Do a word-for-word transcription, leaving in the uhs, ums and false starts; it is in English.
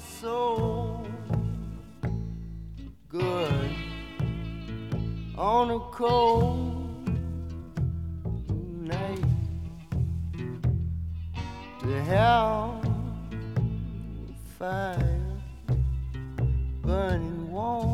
so good on a cold night to have fire burning warm